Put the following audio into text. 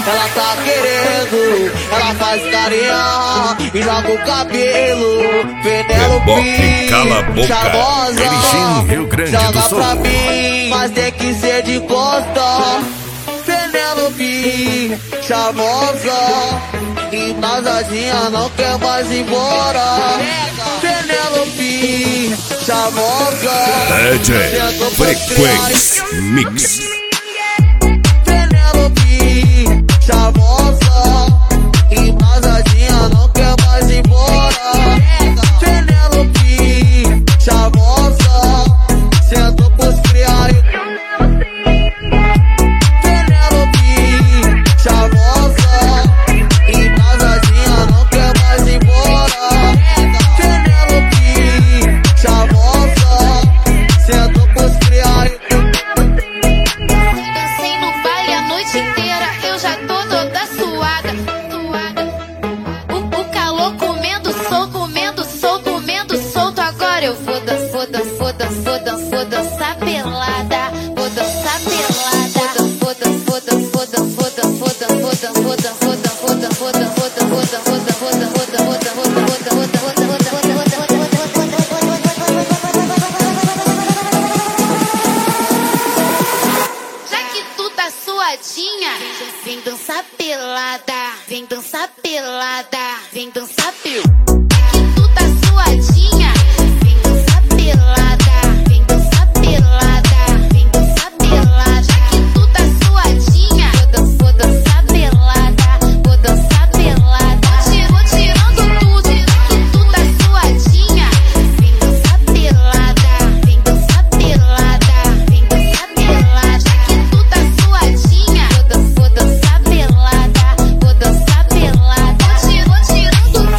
ela tá querendo, ela faz carinha e joga o cabelo. Penelope, cala a boca. Charmosa, Erechim, Rio Grande do joga Sul. pra mim, mas tem que ser de costa. Penelope, charmosa, embasadinha, não quer mais ir embora. Penelope, charmosa, DJ Frequency Mix. Penelope, charmosa, embasadinha, não quer mais ir embora. Penelope, charmosa, sentou pros criados. Penelope, charmosa, embasadinha, não quer mais ir embora. Penelope, charmosa, sentou pros criados. Dancei no baile a noite inteira, eu já tô toda suada. O calor comendo solto. Agora eu vou dançar pelada. Vou dançar pelada. Já que tu tá suadinha, vem dançar pelada. Vem dançar pelada. Vem dançar pelada. Já que tu tá suadinha, vem dançar pelada.